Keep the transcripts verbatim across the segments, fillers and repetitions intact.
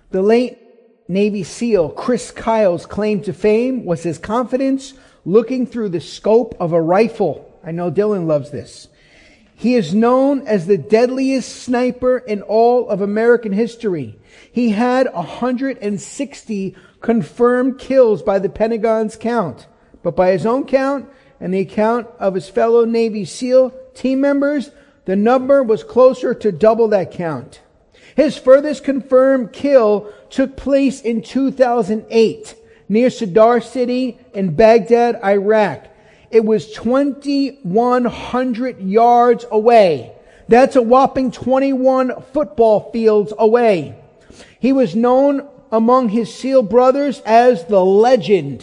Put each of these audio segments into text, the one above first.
The late Navy SEAL Chris Kyle's claim to fame was his confidence looking through the scope of a rifle. I know Dylan loves this. He is known as the deadliest sniper in all of American history. He had one hundred sixty confirmed kills by the Pentagon's count. But by his own count and the account of his fellow Navy SEAL team members, the number was closer to double that count. His furthest confirmed kill took place in two thousand eight near Sadr City in Baghdad, Iraq. It was twenty-one hundred yards away. That's a whopping twenty-one football fields away. He was known among his SEAL brothers as the legend.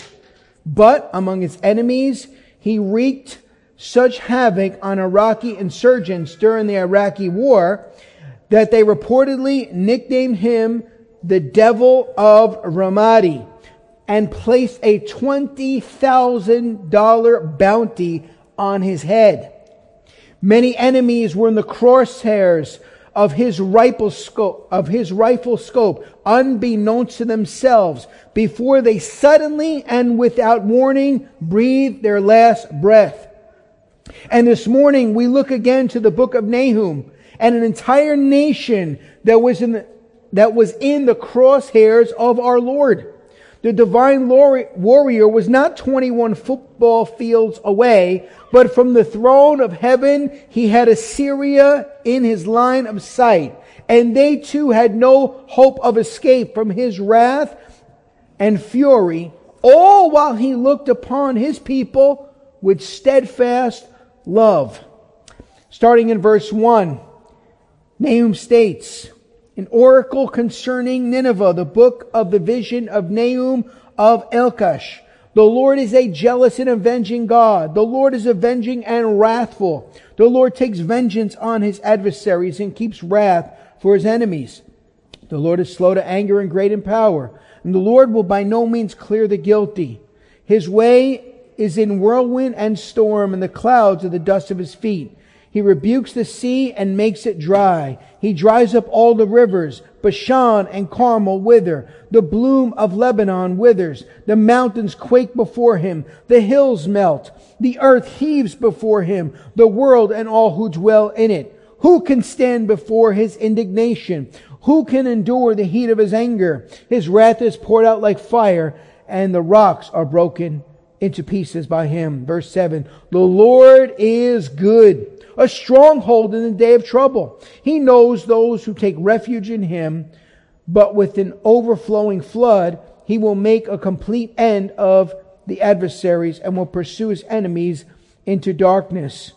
But among his enemies, he wreaked such havoc on Iraqi insurgents during the Iraqi war that they reportedly nicknamed him the Devil of Ramadi and placed a twenty thousand dollars bounty on his head. Many enemies were in the crosshairs of his rifle scope, of his rifle scope, unbeknownst to themselves, before they suddenly and without warning breathed their last breath. And this morning we look again to the book of Nahum, and an entire nation that was in the, that was in the crosshairs of our Lord. The divine warrior was not twenty-one football fields away, but from the throne of heaven, he had Assyria in his line of sight. And they too had no hope of escape from his wrath and fury, all while he looked upon his people with steadfast love. Starting in verse one, Nahum states, an oracle concerning Nineveh, the book of the vision of Nahum of Elkosh. The Lord is a jealous and avenging God. The Lord is avenging and wrathful. The Lord takes vengeance on his adversaries and keeps wrath for his enemies. The Lord is slow to anger and great in power. And the Lord will by no means clear the guilty. His way is in whirlwind and storm, and the clouds are the dust of his feet. He rebukes the sea and makes it dry. He dries up all the rivers. Bashan and Carmel wither. The bloom of Lebanon withers. The mountains quake before him. The hills melt. The earth heaves before him. The world and all who dwell in it. Who can stand before his indignation? Who can endure the heat of his anger? His wrath is poured out like fire, and the rocks are broken into pieces by him. Verse seven, the Lord is good, a stronghold in the day of trouble. He knows those who take refuge in him, but with an overflowing flood, he will make a complete end of the adversaries and will pursue his enemies into darkness.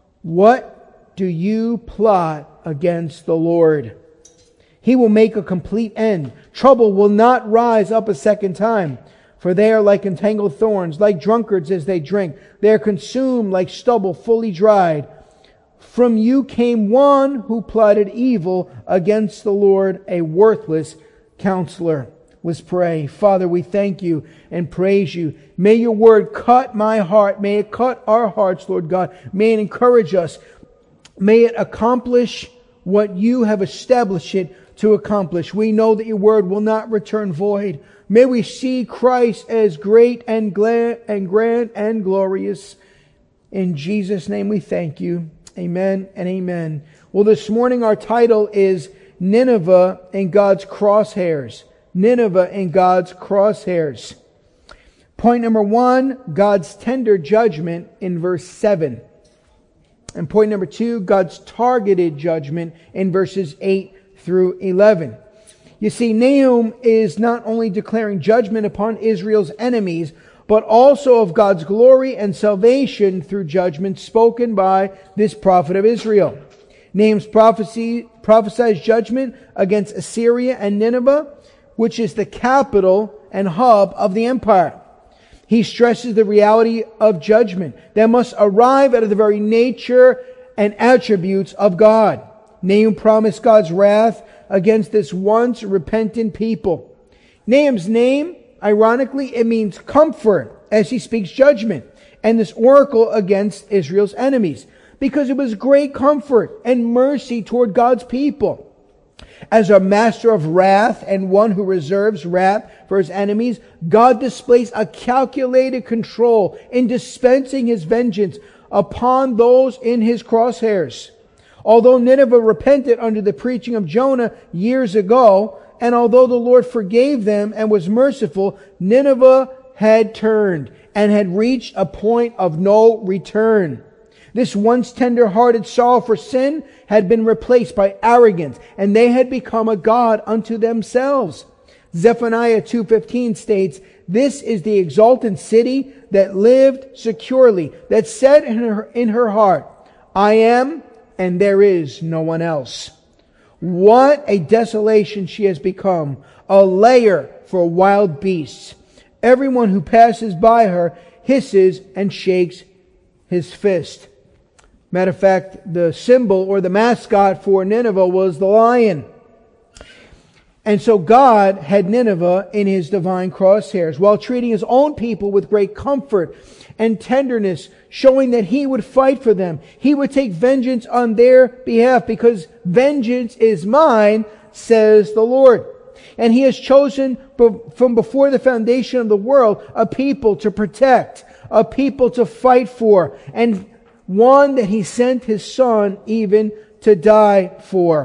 What do you plot against the Lord? He will make a complete end. Trouble will not rise up a second time. For they are like entangled thorns, like drunkards as they drink. They are consumed like stubble fully dried. From you came one who plotted evil against the Lord, a worthless counselor. Let's pray. Father, we thank you and praise you. May your word cut my heart. May it cut our hearts, Lord God. May it encourage us. May it accomplish what you have established it to accomplish. We know that your word will not return void. May we see Christ as great and glad and grand and glorious. In Jesus' name we thank you. Amen and amen. Well, this morning our title is Nineveh in God's crosshairs. Nineveh in God's crosshairs. Point number one, God's tender judgment in verse seven. And point number two, God's targeted judgment in verses eight through eleven. You see, Nahum is not only declaring judgment upon Israel's enemies, but also of God's glory and salvation through judgment spoken by this prophet of Israel. Nahum's prophecy prophesies judgment against Assyria and Nineveh, which is the capital and hub of the empire. He stresses the reality of judgment that must arrive out of the very nature and attributes of God. Nahum promised God's wrath against this once repentant people. Nahum's name, ironically, it means comfort as he speaks judgment and this oracle against Israel's enemies, because it was great comfort and mercy toward God's people. As a master of wrath and one who reserves wrath for his enemies, God displays a calculated control in dispensing his vengeance upon those in his crosshairs. Although Nineveh repented under the preaching of Jonah years ago, and although the Lord forgave them and was merciful, Nineveh had turned and had reached a point of no return. This once tender-hearted sorrow for sin had been replaced by arrogance, and they had become a god unto themselves. Zephaniah two fifteen states, "This is the exultant city that lived securely, that said in her, in her heart, I am, and there is no one else." What a desolation she has become, a lair for wild beasts. Everyone who passes by her hisses and shakes his fist. Matter of fact, the symbol or the mascot for Nineveh was the lion. And so God had Nineveh in his divine crosshairs while treating his own people with great comfort and tenderness, showing that he would fight for them. He would take vengeance on their behalf because vengeance is mine, says the Lord. And he has chosen from before the foundation of the world a people to protect, a people to fight for, and one that he sent his son even to die for.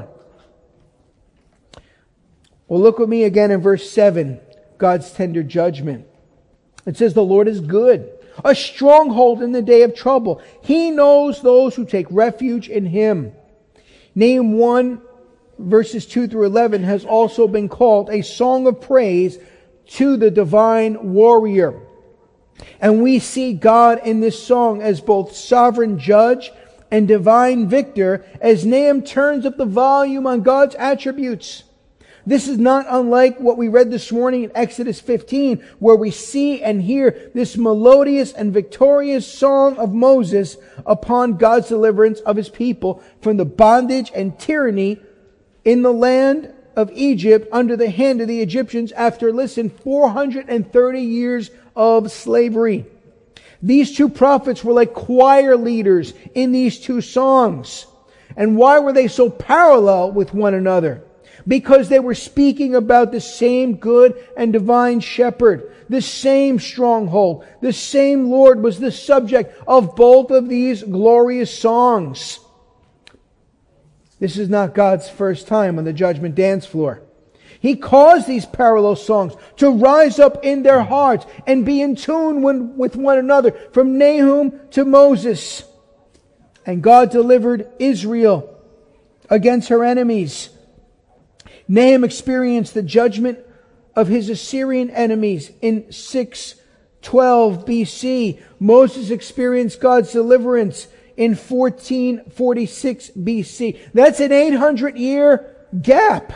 Well, look with me again in verse seven, God's tender judgment. It says, "The Lord is good, a stronghold in the day of trouble. He knows those who take refuge in him." Nahum one, verses two through eleven has also been called a song of praise to the divine warrior. And we see God in this song as both sovereign judge and divine victor as Nahum turns up the volume on God's attributes. This is not unlike what we read this morning in Exodus fifteen, where we see and hear this melodious and victorious song of Moses upon God's deliverance of his people from the bondage and tyranny in the land of Egypt under the hand of the Egyptians after, listen, four hundred thirty years of slavery. These two prophets were like choir leaders in these two songs. And why were they so parallel with one another? Because they were speaking about the same good and divine shepherd, the same stronghold, the same Lord was the subject of both of these glorious songs. This is not God's first time on the judgment dance floor. He caused these parallel songs to rise up in their hearts and be in tune with one another from Nahum to Moses. And God delivered Israel against her enemies. Nahum experienced the judgment of his Assyrian enemies in six twelve B C. Moses experienced God's deliverance in fourteen forty-six B C. That's an eight hundred year gap.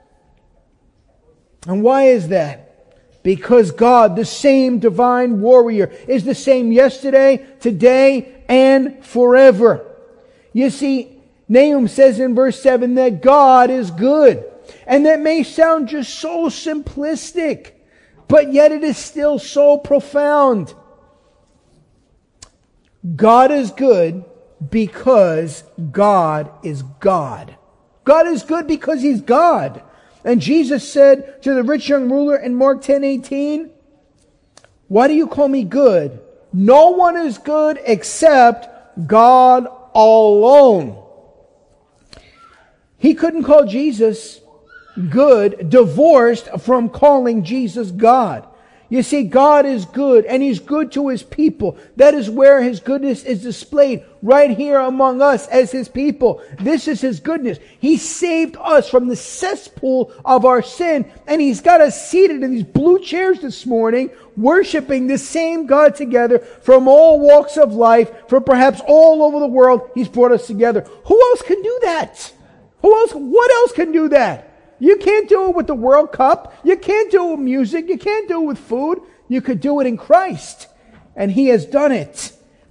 And why is that? Because God, the same divine warrior, is the same yesterday, today, and forever. You see, Nahum says in verse seven that God is good. And that may sound just so simplistic, but yet it is still so profound. God is good because God is God. God is good because He's God. And Jesus said to the rich young ruler in Mark ten eighteen, "Why do you call me good? No one is good except God alone." He couldn't call Jesus good divorced from calling Jesus God. You see, God is good and He's good to His people. That is where His goodness is displayed, right here among us as His people. This is His goodness. He saved us from the cesspool of our sin, and He's got us seated in these blue chairs this morning, worshiping the same God together from all walks of life, from perhaps all over the world. He's brought us together. Who else can do that? Who else? What else can do that? You can't do it with the World Cup. You can't do it with music. You can't do it with food. You could do it in Christ. And He has done it.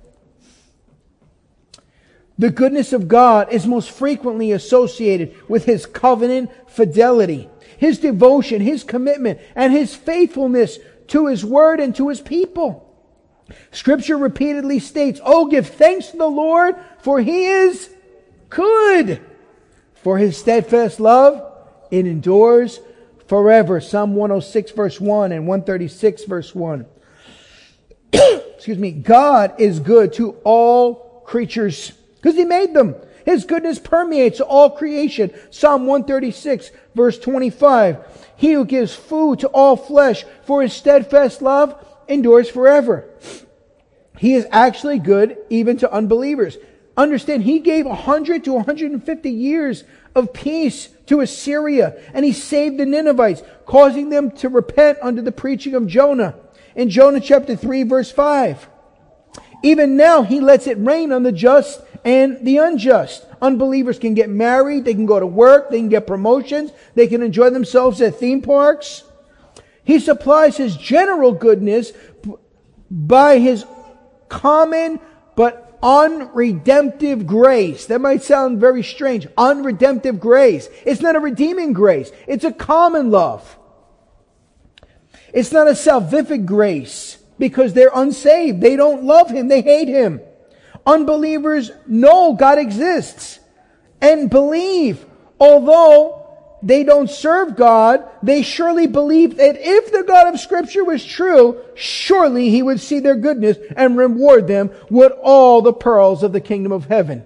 The goodness of God is most frequently associated with His covenant fidelity, His devotion, His commitment, and His faithfulness to His word and to His people. Scripture repeatedly states, "Oh, give thanks to the Lord, for He is good. For His steadfast love It endures forever. Psalm one oh six verse one and one thirty-six verse one. Excuse me. God is good to all creatures because He made them. His goodness permeates all creation. Psalm one thirty-six verse twenty-five. He who gives food to all flesh, for His steadfast love endures forever. He is actually good even to unbelievers. Understand, He gave one hundred to one hundred fifty years of peace to Assyria, and He saved the Ninevites, causing them to repent under the preaching of Jonah. In Jonah chapter three verse five. Even now He lets it rain on the just and the unjust. Unbelievers can get married, they can go to work, they can get promotions, they can enjoy themselves at theme parks. He supplies His general goodness by His common but unredemptive grace. That might sound very strange. Unredemptive grace. It's not a redeeming grace. It's a common love. It's not a salvific grace because they're unsaved. They don't love Him. They hate Him. Unbelievers know God exists and believe. Although they don't serve God, they surely believe that if the God of Scripture was true, surely He would see their goodness and reward them with all the pearls of the kingdom of heaven.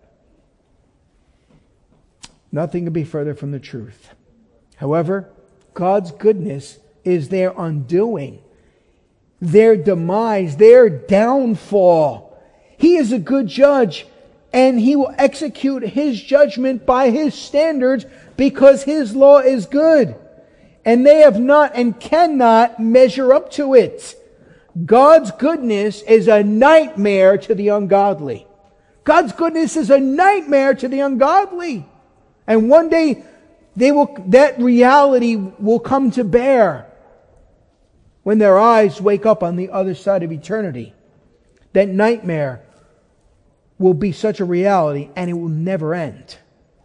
Nothing could be further from the truth. However, God's goodness is their undoing, their demise, their downfall. He is a good judge, and He will execute His judgment by His standards because His law is good. And they have not and cannot measure up to it. God's goodness is a nightmare to the ungodly. God's goodness is a nightmare to the ungodly. And one day they will, that reality will come to bear when their eyes wake up on the other side of eternity. That nightmare will be such a reality and it will never end.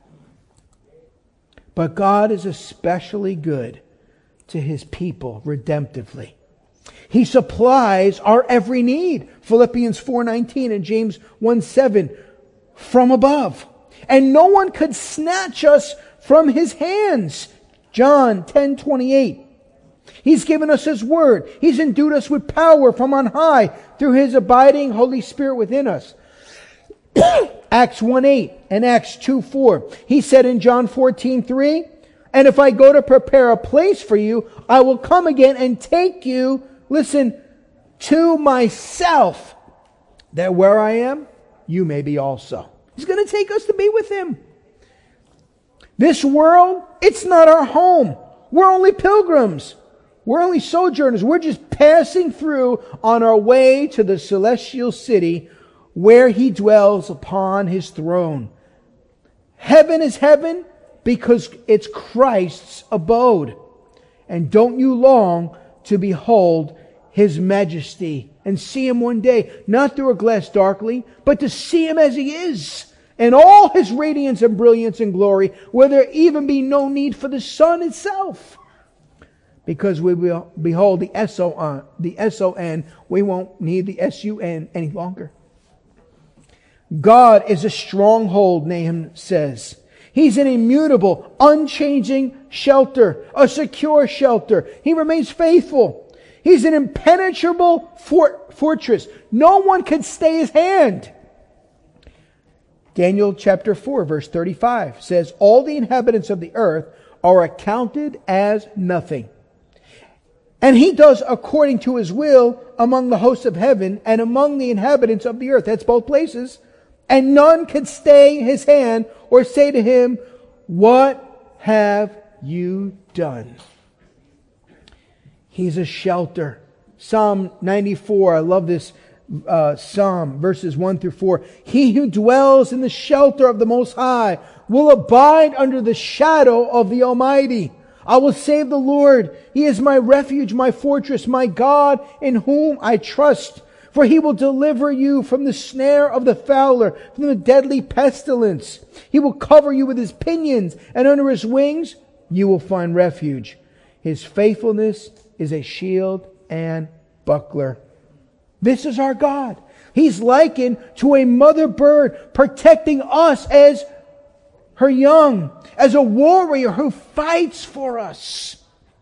But God is especially good to His people redemptively. He supplies our every need. Philippians four nineteen and James one seven from above. And no one could snatch us from His hands. John ten twenty-eight. He's given us His word. He's endued us with power from on high through His abiding Holy Spirit within us. Acts one eight and Acts two four. He said in John fourteen three, and if I go to prepare a place for you, I will come again and take you, listen, to myself, that where I am, you may be also. He's going to take us to be with Him. This world, it's not our home. We're only pilgrims. We're only sojourners. We're just passing through on our way to the celestial city where He dwells upon His throne. Heaven is heaven because it's Christ's abode. And don't you long to behold His majesty and see Him one day, not through a glass darkly, but to see Him as He is, in all His radiance and brilliance and glory, where there even be no need for the sun itself. Because we will behold the S O N, the S O N, we won't need the S U N any longer. God is a stronghold, Nahum says. He's an immutable, unchanging shelter, a secure shelter. He remains faithful. He's an impenetrable fort- fortress. No one can stay His hand. Daniel chapter four verse thirty-five says, all the inhabitants of the earth are accounted as nothing. And He does according to His will among the hosts of heaven and among the inhabitants of the earth. That's both places. And none can stay His hand or say to Him, what have you done? He's a shelter. Psalm ninety-four, I love this uh, psalm, verses one through four. He who dwells in the shelter of the Most High will abide under the shadow of the Almighty. I will save the Lord. He is my refuge, my fortress, my God in whom I trust. For He will deliver you from the snare of the fowler, from the deadly pestilence. He will cover you with His pinions, and under His wings you will find refuge. His faithfulness is a shield and buckler. This is our God. He's likened to a mother bird protecting us as her young, as a warrior who fights for us.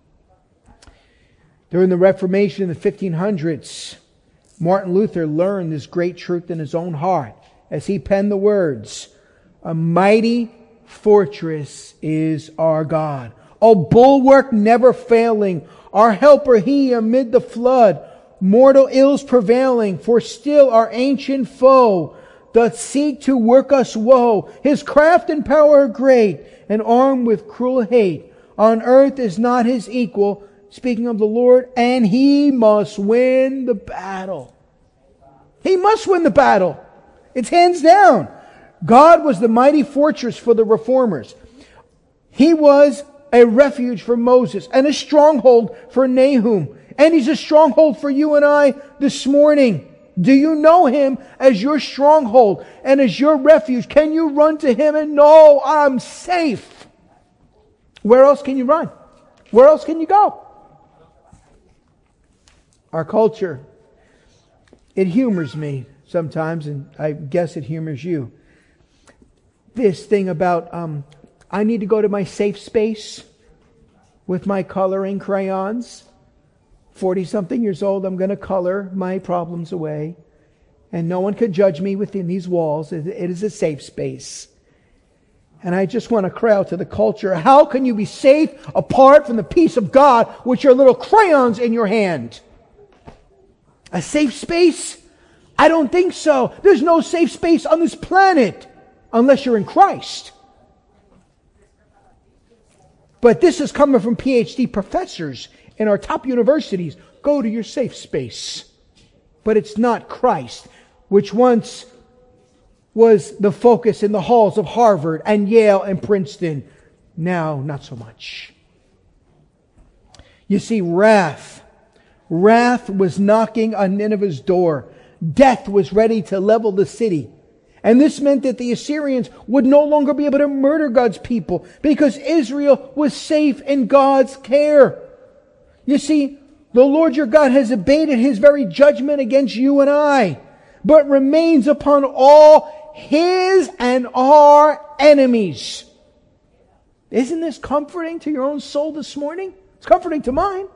During the Reformation in the fifteen hundreds, Martin Luther learned this great truth in his own heart as he penned the words, "A mighty fortress is our God, a bulwark never failing, our helper He amid the flood, mortal ills prevailing, for still our ancient foe doth seek to work us woe. His craft and power are great, and armed with cruel hate. On earth is not His equal," speaking of the Lord, "and He must win the battle." He must win the battle. It's hands down. God was the mighty fortress for the reformers. He was a refuge for Moses and a stronghold for Nahum. And He's a stronghold for you and I this morning. Do you know Him as your stronghold and as your refuge? Can you run to Him and know, I'm safe? Where else can you run? Where else can you go? Our culture, it humors me sometimes, and I guess it humors you. This thing about, um, I need to go to my safe space with my coloring crayons. forty-something years old, I'm going to color my problems away. And no one could judge me within these walls. It is a safe space. And I just want to cry out to the culture, how can you be safe apart from the peace of God with your little crayons in your hand? A safe space? I don't think so. There's no safe space on this planet unless you're in Christ. But this is coming from P H D professors in our top universities. Go to your safe space. But it's not Christ, which once was the focus in the halls of Harvard and Yale and Princeton. Now, not so much. You see, wrath. Wrath was knocking on Nineveh's door. Death was ready to level the city. And this meant that the Assyrians would no longer be able to murder God's people because Israel was safe in God's care. You see, the Lord your God has abated His very judgment against you and I, but remains upon all His and our enemies. Isn't this comforting to your own soul this morning? It's comforting to mine.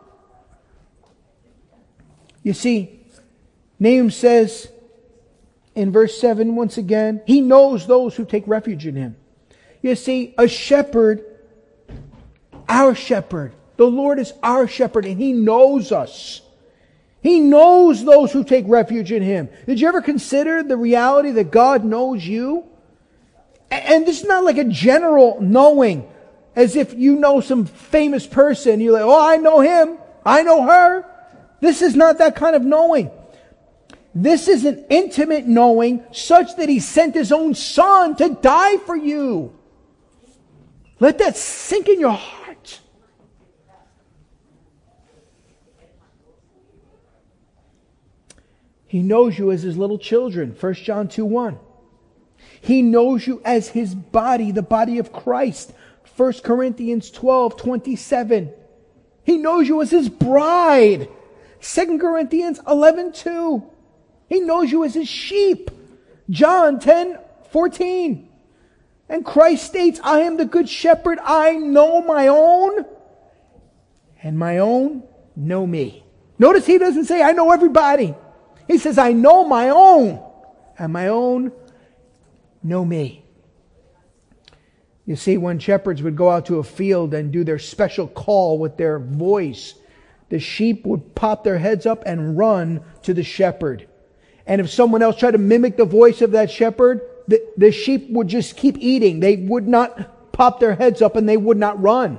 You see, Nahum says in verse seven once again, He knows those who take refuge in Him. You see, a shepherd, our shepherd, the Lord is our shepherd and He knows us. He knows those who take refuge in Him. Did you ever consider the reality that God knows you? And this is not like a general knowing, as if you know some famous person. You're like, oh, I know him. I know her. This is not that kind of knowing. This is an intimate knowing such that He sent His own Son to die for you. Let that sink in your heart. He knows you as His little children. First John two one. He knows you as His body, the body of Christ. First Corinthians twelve twenty-seven. He knows you as His bride. Second Corinthians eleven two. He knows you as His sheep. John ten fourteen. And Christ states, I am the good shepherd. I know my own, and my own know me. Notice He doesn't say, I know everybody. He says, I know my own, and my own know me. You see, when shepherds would go out to a field and do their special call with their voice, the sheep would pop their heads up and run to the shepherd. And if someone else tried to mimic the voice of that shepherd, the, the sheep would just keep eating. They would not pop their heads up and they would not run.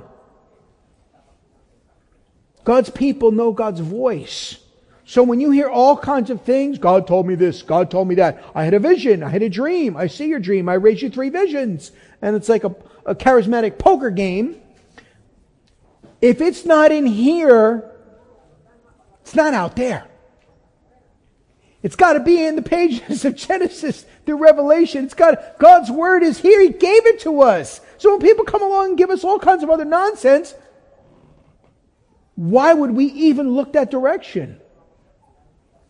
God's people know God's voice. So when you hear all kinds of things, God told me this, God told me that. I had a vision, I had a dream, I see your dream, I raised you three visions. And it's like a, a charismatic poker game. If it's not in here, it's not out there. It's got to be in the pages of Genesis through Revelation. It's got, God's Word is here. He gave it to us. So when people come along and give us all kinds of other nonsense, why would we even look that direction?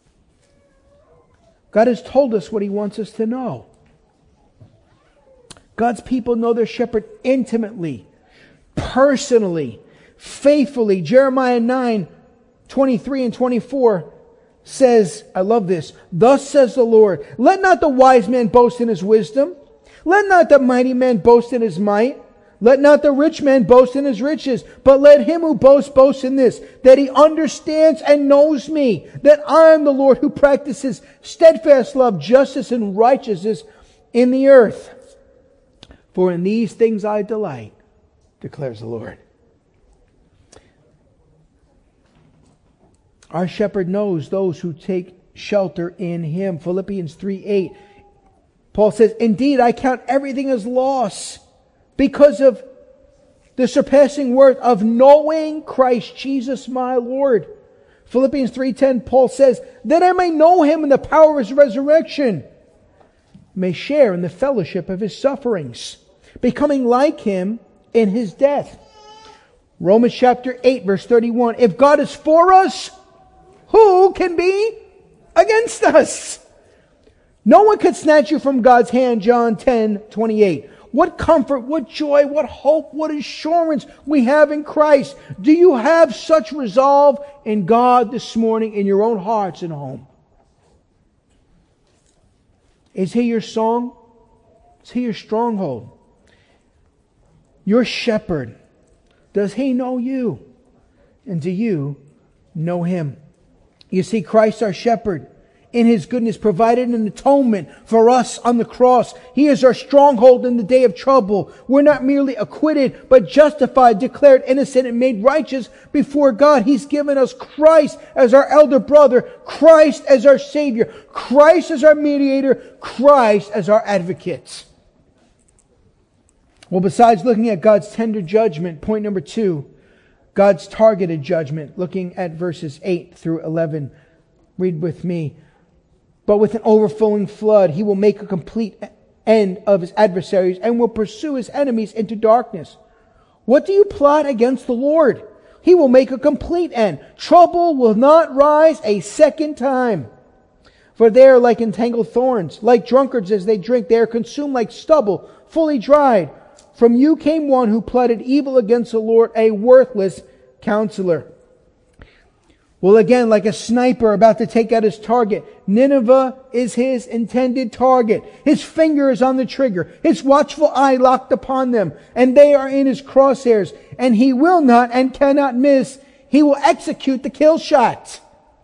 God has told us what He wants us to know. God's people know their shepherd intimately, personally, faithfully. Jeremiah nine, twenty-three and twenty-four says, I love this, thus says the Lord, let not the wise man boast in his wisdom. Let not the mighty man boast in his might. Let not the rich man boast in his riches, but let him who boasts boast in this, that he understands and knows me, that I am the Lord who practices steadfast love, justice, and righteousness in the earth. For in these things I delight, declares the Lord. Our shepherd knows those who take shelter in him. Philippians three eight. Paul says, indeed, I count everything as loss because of the surpassing worth of knowing Christ Jesus my Lord. Philippians three ten, Paul says, that I may know him in the power of his resurrection, may share in the fellowship of his sufferings, becoming like him in his death. Romans chapter eight, verse thirty-one, if God is for us, who can be against us? No one could snatch you from God's hand, John ten twenty-eight. What comfort, what joy, what hope, what assurance we have in Christ. Do you have such resolve in God this morning in your own hearts and home? Is He your song? Is He your stronghold? Your shepherd. Does He know you? And do you know Him? You see, Christ our shepherd, in His goodness, provided an atonement for us on the cross. He is our stronghold in the day of trouble. We're not merely acquitted, but justified, declared innocent, and made righteous before God. He's given us Christ as our elder brother, Christ as our Savior, Christ as our mediator, Christ as our advocate. Well, besides looking at God's tender judgment, point number two, God's targeted judgment, looking at verses eight through eleven. Read with me. But with an overflowing flood, He will make a complete end of His adversaries and will pursue His enemies into darkness. What do you plot against the Lord? He will make a complete end. Trouble will not rise a second time. For they are like entangled thorns, like drunkards as they drink. They are consumed like stubble, fully dried. From you came one who plotted evil against the Lord, a worthless counselor. Well, again, like a sniper about to take out his target, Nineveh is his intended target. His finger is on the trigger, his watchful eye locked upon them, and they are in his crosshairs, and he will not and cannot miss. He will execute the kill shot.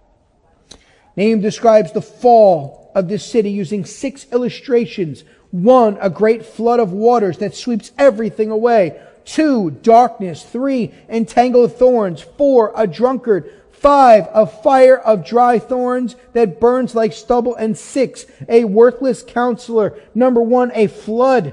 Nahum describes the fall of this city using six illustrations. One, a great flood of waters that sweeps everything away. Two, darkness. Three, entangled thorns. Four, a drunkard. Five, a fire of dry thorns that burns like stubble. And six, a worthless counselor. Number one, a flood.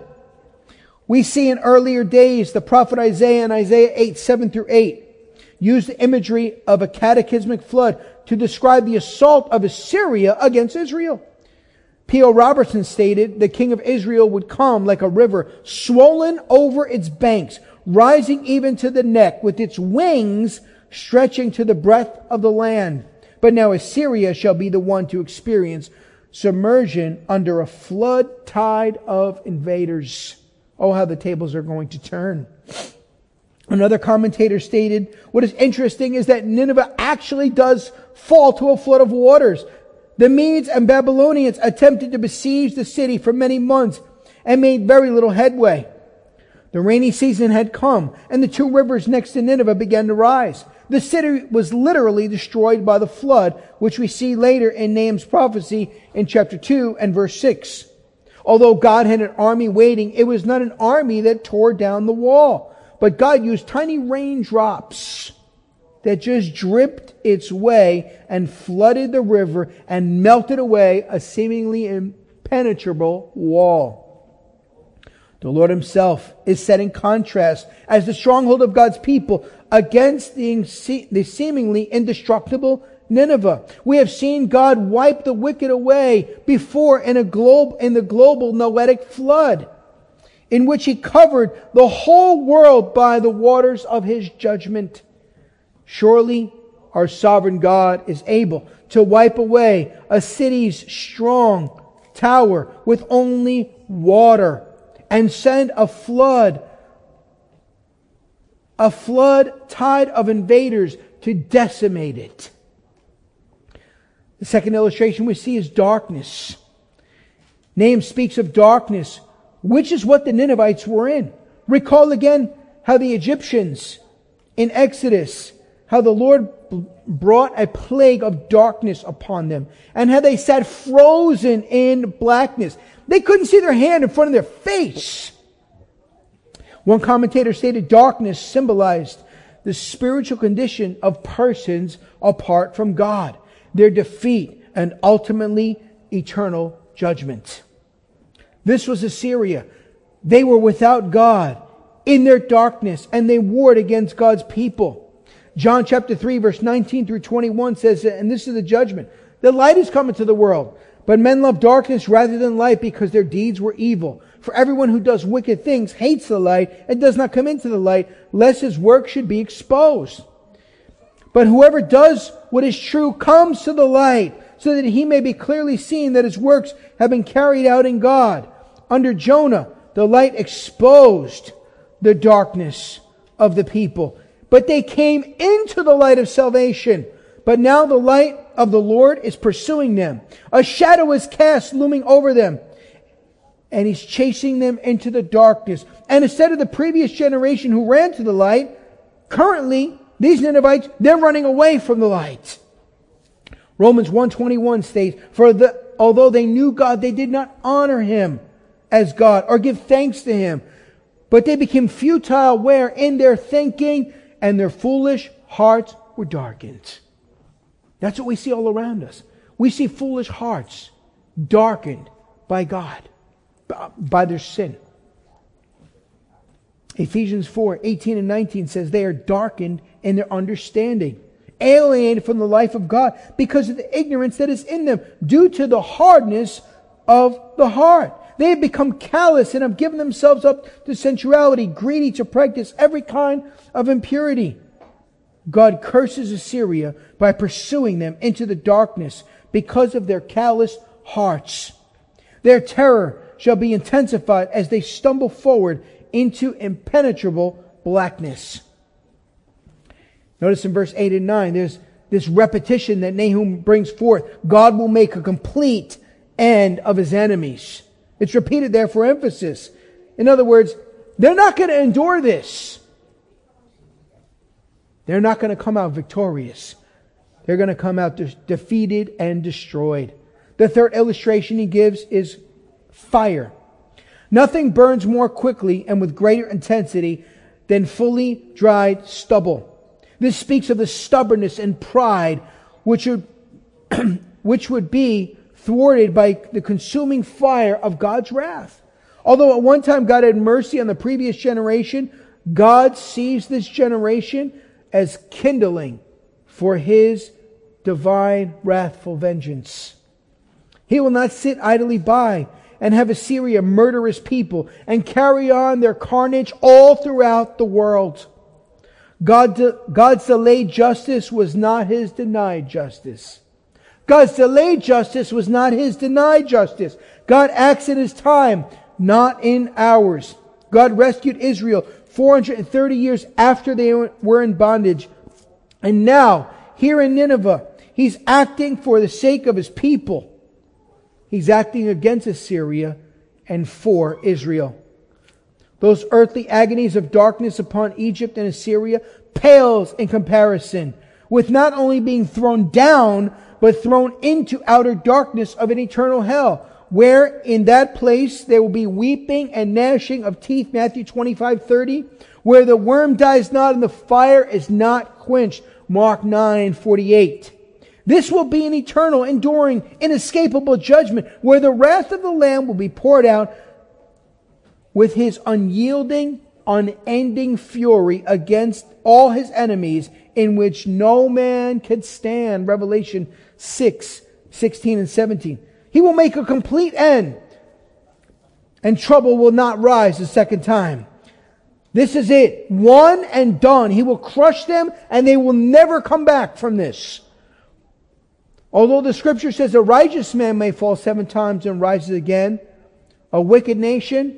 We see in earlier days the prophet Isaiah in Isaiah eight, seven through eight used the imagery of a cataclysmic flood to describe the assault of Assyria against Israel. P O Robertson stated the king of Israel would come like a river, swollen over its banks, rising even to the neck, with its wings stretching to the breadth of the land. But now Assyria shall be the one to experience submersion under a flood tide of invaders. Oh, how the tables are going to turn. Another commentator stated, what is interesting is that Nineveh actually does fall to a flood of waters. The Medes and Babylonians attempted to besiege the city for many months and made very little headway. The rainy season had come, and the two rivers next to Nineveh began to rise. The city was literally destroyed by the flood, which we see later in Nahum's prophecy in chapter two and verse six. Although God had an army waiting, it was not an army that tore down the wall, but God used tiny raindrops that just dripped its way and flooded the river and melted away a seemingly impenetrable wall. The Lord Himself is set in contrast as the stronghold of God's people against the, the seemingly indestructible Nineveh. We have seen God wipe the wicked away before in a globe in the global Noahic flood, in which He covered the whole world by the waters of His judgment. Surely our sovereign God is able to wipe away a city's strong tower with only water and send a flood, a flood tide of invaders to decimate it. The second illustration we see is darkness. Nahum speaks of darkness, which is what the Ninevites were in. Recall again how the Egyptians in Exodus, how the Lord brought a plague of darkness upon them, and how they sat frozen in blackness. They couldn't see their hand in front of their face. One commentator stated darkness symbolized the spiritual condition of persons apart from God, their defeat, and ultimately eternal judgment. This was Assyria. They were without God in their darkness, and they warred against God's people. John chapter three verse nineteen through twenty-one says, and this is the judgment, the light is come into the world, but men love darkness rather than light because their deeds were evil. For everyone who does wicked things hates the light and does not come into the light, lest his work should be exposed. But whoever does what is true comes to the light, so that he may be clearly seen that his works have been carried out in God. Under Jonah, the light exposed the darkness of the people, but they came into the light of salvation. But now the light of the Lord is pursuing them. A shadow is cast looming over them, and he's chasing them into the darkness. And instead of the previous generation who ran to the light, currently these Ninevites, they're running away from the light. Romans one twenty-one states, For the, although they knew God, they did not honor Him as God or give thanks to Him. But they became futile where in their thinking, and their foolish hearts were darkened. That's what we see all around us. We see foolish hearts darkened by God, by their sin. Ephesians four eighteen and nineteen says they are darkened in their understanding, alienated from the life of God because of the ignorance that is in them due to the hardness of the heart. They have become callous and have given themselves up to sensuality, greedy to practice every kind of impurity. God curses Assyria by pursuing them into the darkness because of their callous hearts. Their terror shall be intensified as they stumble forward into impenetrable blackness. Notice in verse eight and nine, there's this repetition that Nahum brings forth. God will make a complete end of his enemies. It's repeated there for emphasis. In other words, they're not going to endure this. They're not going to come out victorious. They're going to come out de- defeated and destroyed. The third illustration he gives is fire. Nothing burns more quickly and with greater intensity than fully dried stubble. This speaks of the stubbornness and pride which would, which would be thwarted by the consuming fire of God's wrath. Although at one time God had mercy on the previous generation, God sees this generation as kindling for His divine wrathful vengeance. He will not sit idly by and have Assyria murder His people and carry on their carnage all throughout the world. God de- God's delayed justice was not His denied justice. God's delayed justice was not His denied justice. God acts in His time, not in ours. God rescued Israel four hundred thirty years after they were in bondage. And now, here in Nineveh, He's acting for the sake of His people. He's acting against Assyria and for Israel. Those earthly agonies of darkness upon Egypt and Assyria pales in comparison with not only being thrown down, but thrown into outer darkness of an eternal hell, where in that place there will be weeping and gnashing of teeth, Matthew twenty-five thirty, where the worm dies not and the fire is not quenched, Mark nine forty-eight. This will be an eternal, enduring, inescapable judgment, where the wrath of the Lamb will be poured out with His unyielding, unending fury against all His enemies, in which no man can stand. Revelation six, sixteen and seventeen. He will make a complete end, and trouble will not rise a second time. This is it. One and done. He will crush them, and they will never come back from this. Although the scripture says a righteous man may fall seven times and rises again, a wicked nation,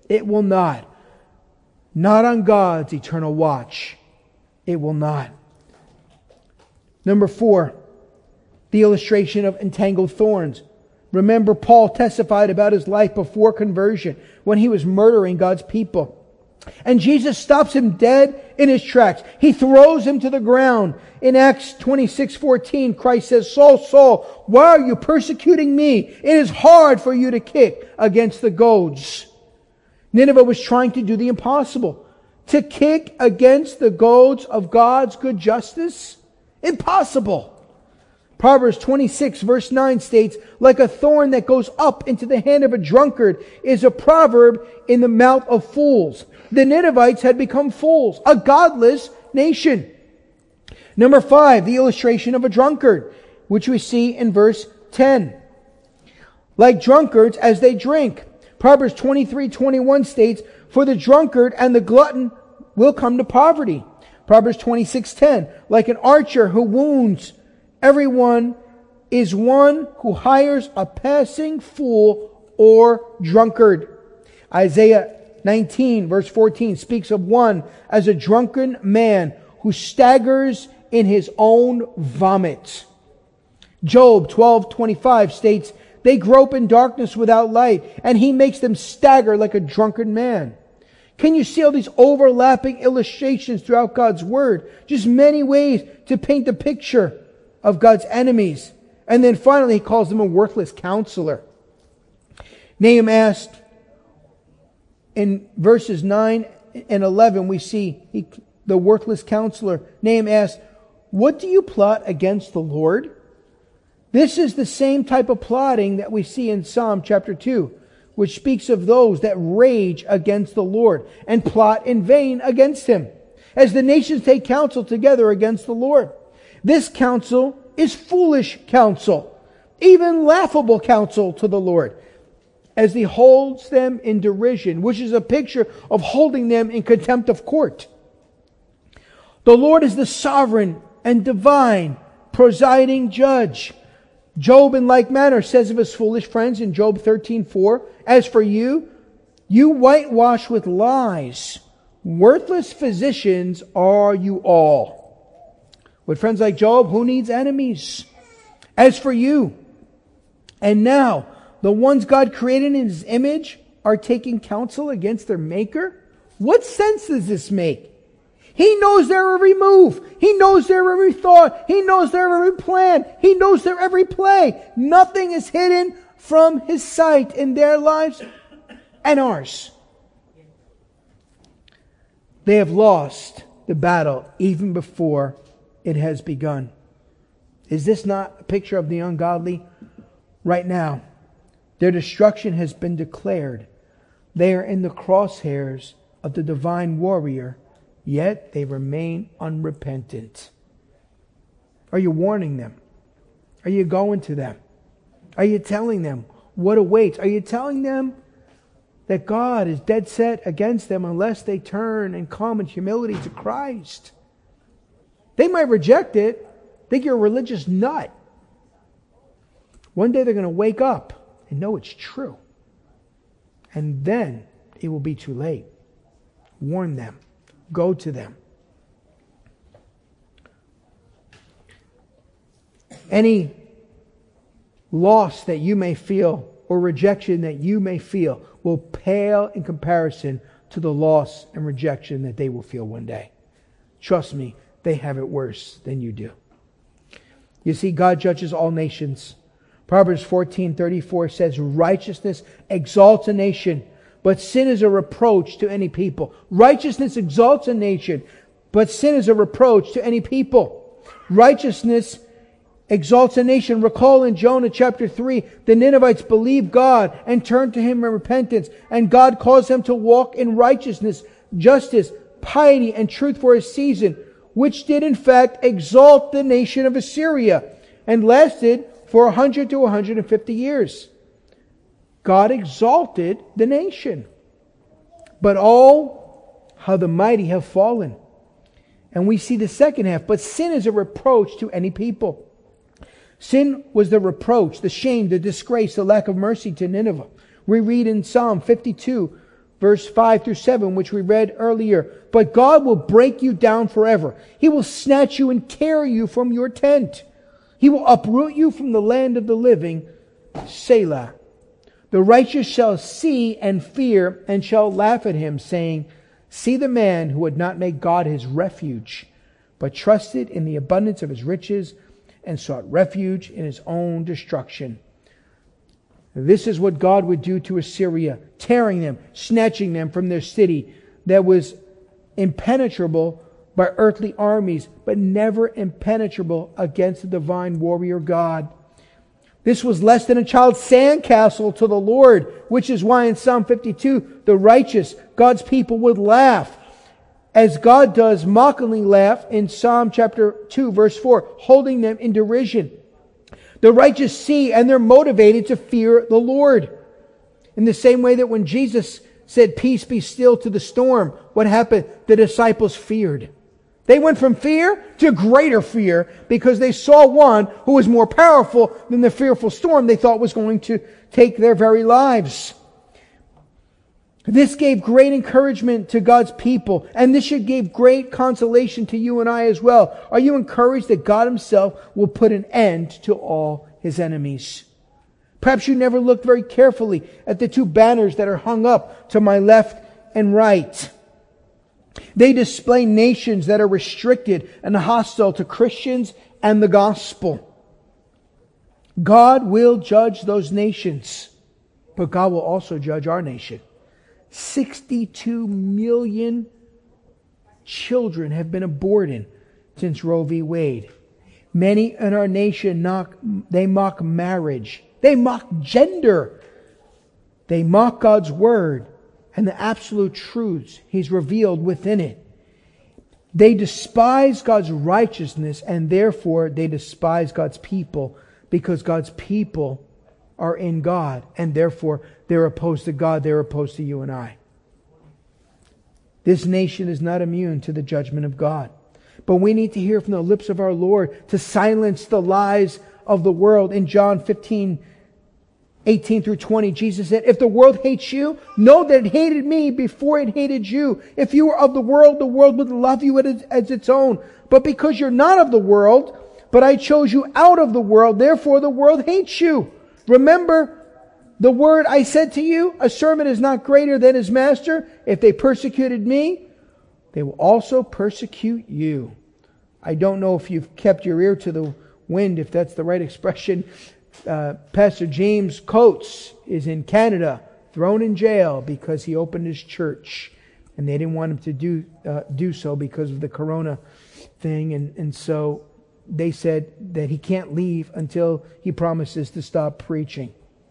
It will not. Not on God's eternal watch. It will not. Number four, the illustration of entangled thorns. Remember, Paul testified about his life before conversion when he was murdering God's people. And Jesus stops him dead in his tracks. He throws him to the ground. In Acts twenty-six fourteen, Christ says, Saul, Saul, why are you persecuting me? It is hard for you to kick against the goads. Nineveh was trying to do the impossible. To kick against the goads of God's good justice? Impossible. Proverbs twenty-six verse nine states, like a thorn that goes up into the hand of a drunkard is a proverb in the mouth of fools. The Ninevites had become fools, a godless nation. Number five, the illustration of a drunkard, which we see in verse ten. Like drunkards as they drink. Proverbs twenty-three twenty-one states, for the drunkard and the glutton will come to poverty. Proverbs twenty-six ten, like an archer who wounds everyone is one who hires a passing fool or drunkard. Isaiah nineteen verse fourteen speaks of one as a drunken man who staggers in his own vomit. Job twelve twenty-five states, they grope in darkness without light, and he makes them stagger like a drunken man. Can you see all these overlapping illustrations throughout God's Word? Just many ways to paint the picture of God's enemies. And then finally, he calls them a worthless counselor. Nahum asked, in verses nine and eleven, we see he, the worthless counselor. Nahum asked, what do you plot against the Lord? This is the same type of plotting that we see in Psalm chapter two, which speaks of those that rage against the Lord and plot in vain against Him, as the nations take counsel together against the Lord. This counsel is foolish counsel, even laughable counsel to the Lord, as He holds them in derision, which is a picture of holding them in contempt of court. The Lord is the sovereign and divine presiding judge. Job in like manner says of his foolish friends in Job thirteen four, as for you, you whitewash with lies. Worthless physicians are you all. With friends like Job, who needs enemies? As for you, and now the ones God created in His image are taking counsel against their Maker? What sense does this make? He knows their every move. He knows their every thought. He knows their every plan. He knows their every play. Nothing is hidden from His sight in their lives and ours. They have lost the battle even before it has begun. Is this not a picture of the ungodly? Right now, their destruction has been declared. They are in the crosshairs of the divine warrior, yet they remain unrepentant. Are you warning them? Are you going to them? Are you telling them what awaits? Are you telling them that God is dead set against them unless they turn and come in humility to Christ? They might reject it, think you're a religious nut. One day they're going to wake up and know it's true. And then it will be too late. Warn them. Go to them. Any loss that you may feel or rejection that you may feel will pale in comparison to the loss and rejection that they will feel one day. Trust me, they have it worse than you do. You see, God judges all nations. Proverbs fourteen thirty-four says, righteousness exalts a nation, but sin is a reproach to any people. Righteousness exalts a nation, but sin is a reproach to any people. Righteousness exalts a nation. Recall in Jonah chapter three, the Ninevites believed God and turned to Him in repentance, and God caused them to walk in righteousness, justice, piety, and truth for a season, which did in fact exalt the nation of Assyria, and lasted for one hundred to one hundred fifty years. God exalted the nation. But oh, how the mighty have fallen. And we see the second half. But sin is a reproach to any people. Sin was the reproach, the shame, the disgrace, the lack of mercy to Nineveh. We read in Psalm fifty-two, verse five through seven, which we read earlier. But God will break you down forever. He will snatch you and carry you from your tent. He will uproot you from the land of the living. Selah. The righteous shall see and fear and shall laugh at him, saying, see the man who would not make God his refuge, but trusted in the abundance of his riches and sought refuge in his own destruction. This is what God would do to Assyria, tearing them, snatching them from their city that was impenetrable by earthly armies, but never impenetrable against the divine warrior God. This was less than a child's sandcastle to the Lord, which is why in Psalm fifty-two, the righteous, God's people, would laugh, as God does mockingly laugh in Psalm chapter two, verse four, holding them in derision. The righteous see and they're motivated to fear the Lord. In the same way that when Jesus said, peace be still to the storm, what happened? The disciples feared. They went from fear to greater fear because they saw one who was more powerful than the fearful storm they thought was going to take their very lives. This gave great encouragement to God's people, and this should give great consolation to you and I as well. Are you encouraged that God himself will put an end to all his enemies? Perhaps you never looked very carefully at the two banners that are hung up to my left and right. They display nations that are restricted and hostile to Christians and the gospel. God will judge those nations, but God will also judge our nation. sixty-two million children have been aborted since Roe v. Wade. Many in our nation mock, they mock marriage. They mock gender. They mock God's word and the absolute truths he's revealed within it. They despise God's righteousness, and therefore they despise God's people, because God's people are in God, and therefore they're opposed to God, they're opposed to you and I. This nation is not immune to the judgment of God. But we need to hear from the lips of our Lord to silence the lies of the world. In John fifteen, eighteen through twenty, Jesus said, if the world hates you, know that it hated me before it hated you. If you were of the world, the world would love you as, as its own. But because you're not of the world, but I chose you out of the world, therefore the world hates you. Remember the word I said to you, a servant is not greater than his master. If they persecuted me, they will also persecute you. I don't know if you've kept your ear to the wind, if that's the right expression. Uh, Pastor James Coates is in Canada, thrown in jail because he opened his church, and they didn't want him to do uh, do so because of the corona thing, and, and so they said that he can't leave until he promises to stop preaching.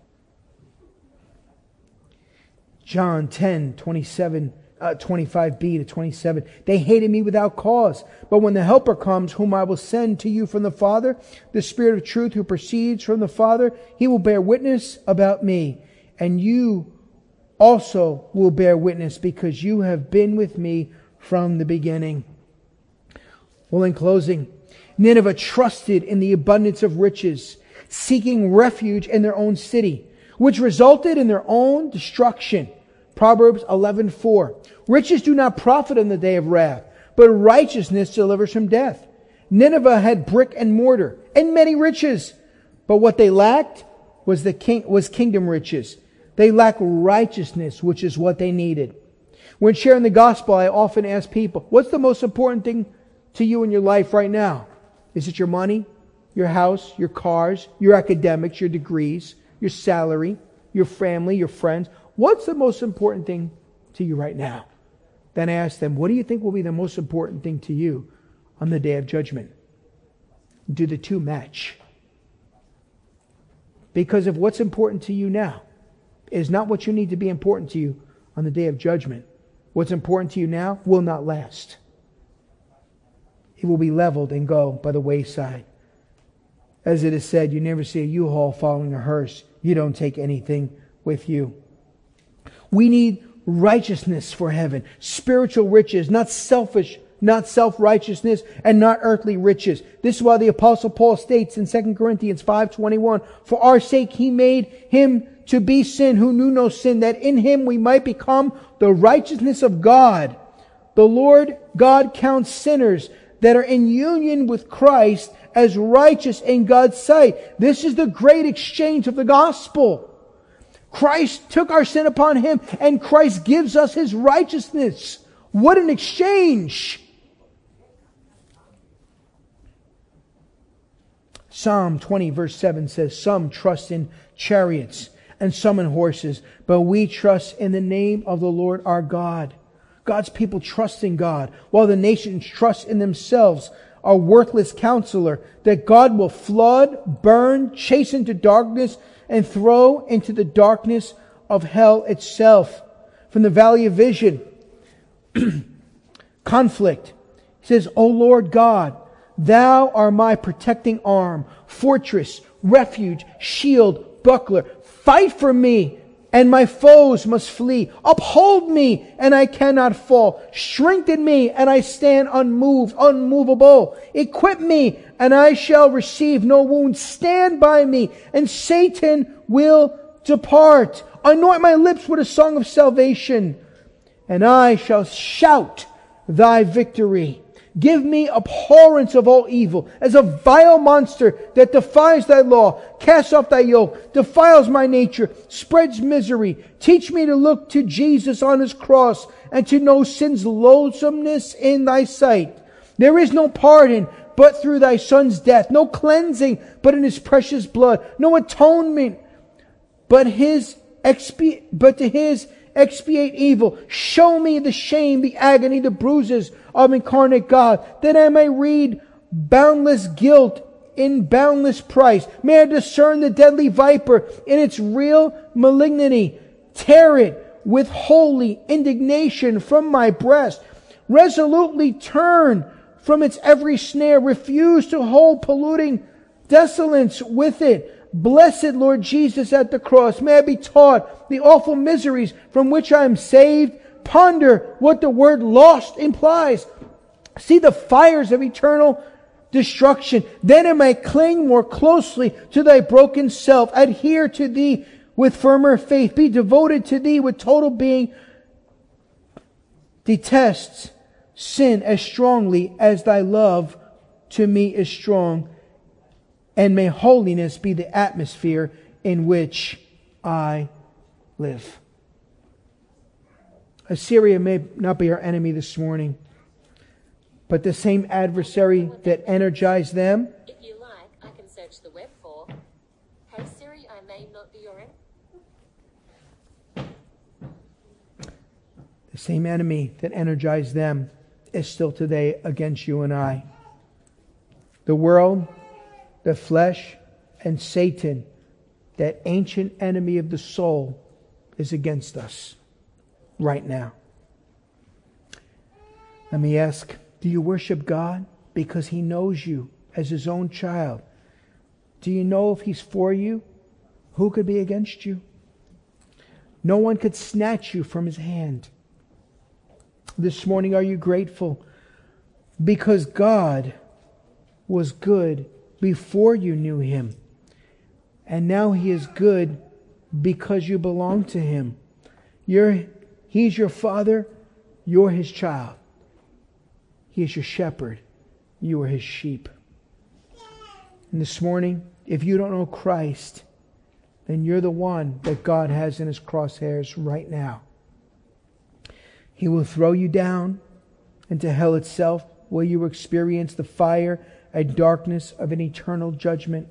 John ten, twenty-seven, uh, twenty-five b to twenty-seven. They hated me without cause. But when the Helper comes, whom I will send to you from the Father, the Spirit of truth who proceeds from the Father, he will bear witness about me. And you also will bear witness, because you have been with me from the beginning. Well, in closing, Nineveh trusted in the abundance of riches, seeking refuge in their own city, which resulted in their own destruction. Proverbs eleven four. Riches do not profit in the day of wrath, but righteousness delivers from death. Nineveh had brick and mortar and many riches, but what they lacked was the king was kingdom riches. They lacked righteousness, which is what they needed. When sharing the gospel, I often ask people, what's the most important thing to you in your life right now? Is it your money, your house, your cars, your academics, your degrees, your salary, your family, your friends? What's the most important thing to you right now? Then I ask them, what do you think will be the most important thing to you on the day of judgment? Do the two match? Because if what's important to you now is not what you need to be important to you on the day of judgment, what's important to you now will not last. It will be leveled and go by the wayside. As it is said, you never see a U-Haul following a hearse. You don't take anything with you. We need righteousness for heaven, spiritual riches, not selfish, not self-righteousness, and not earthly riches. This is why the Apostle Paul states in Second Corinthians five twenty-one, for our sake he made him to be sin who knew no sin, that in him we might become the righteousness of God. The Lord God counts sinners that are in union with Christ as righteous in God's sight. This is the great exchange of the gospel. Christ took our sin upon him, and Christ gives us his righteousness. What an exchange! Psalm twenty verse seven says, some trust in chariots and some in horses, but we trust in the name of the Lord our God. God's people trust in God, while the nations trust in themselves, a worthless counselor, that God will flood, burn, chase into darkness, and throw into the darkness of hell itself. From the Valley of Vision, conflict. He says, O Lord God, thou art my protecting arm, fortress, refuge, shield, buckler. Fight for me, and my foes must flee. Uphold me, and I cannot fall. Strengthen me, and I stand unmoved, unmovable. Equip me, and I shall receive no wound. Stand by me, and Satan will depart. Anoint my lips with a song of salvation, and I shall shout thy victory. Give me abhorrence of all evil, as a vile monster that defies thy law, casts off thy yoke, defiles my nature, spreads misery. Teach me to look to Jesus on his cross, and to know sin's loathsomeness in thy sight. There is no pardon but through thy Son's death, no cleansing but in his precious blood, no atonement but his expi- but to his expiate evil. Show me the shame, the agony, the bruises of incarnate God, that I may read boundless guilt in boundless price. May I discern the deadly viper in its real malignity. Tear it with holy indignation from my breast. Resolutely turn from its every snare. Refuse to hold polluting desolence with it. Blessed Lord Jesus at the cross, may I be taught the awful miseries from which I am saved. Ponder what the word lost implies. See the fires of eternal destruction. Then I may cling more closely to thy broken self. Adhere to thee with firmer faith. Be devoted to thee with total being. Detests sin as strongly as thy love to me is strong. And may holiness be the atmosphere in which I live. Assyria may not be our enemy this morning, but the same adversary that energized them. If you like, I can search the web for, hey Siri, I may not be your enemy. The same enemy that energized them is still today against you and I. The world, the flesh, and Satan, that ancient enemy of the soul, is against us right now. Let me ask, do you worship God because he knows you as his own child? Do you know if he's for you, who could be against you? No one could snatch you from his hand. This morning, are you grateful because God was good before you knew him, and now he is good because you belong to him? You're, he's your father, you're his child. He is your shepherd, you are his sheep. And this morning, if you don't know Christ, then you're the one that God has in his crosshairs right now. He will throw you down into hell itself, where you will experience the fire and darkness of an eternal judgment.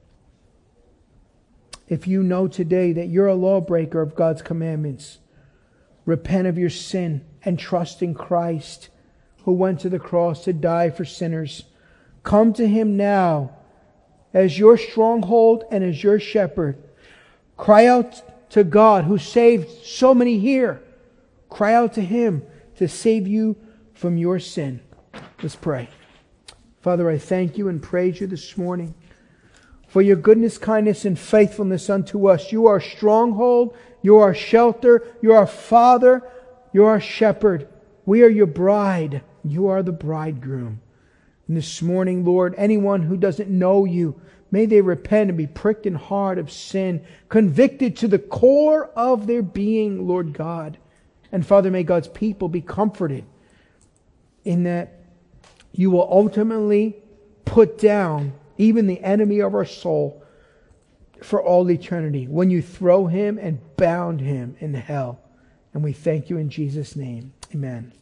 If you know today that you're a lawbreaker of God's commandments, repent of your sin and trust in Christ, who went to the cross to die for sinners. Come to him now as your stronghold and as your shepherd. Cry out to God who saved so many here. Cry out to him to save you from your sin. Let's pray. Father, I thank you and praise you this morning for your goodness, kindness, and faithfulness unto us. You are a stronghold. You are a shelter. You are a father. You are a shepherd. We are your bride. You are the bridegroom. And this morning, Lord, anyone who doesn't know you May they repent and be pricked in heart of sin, convicted to the core of their being, Lord God. And Father, may God's people be comforted in that you will ultimately put down even the enemy of our soul for all eternity when you throw him and bound him in hell. And we thank you in Jesus' name. Amen.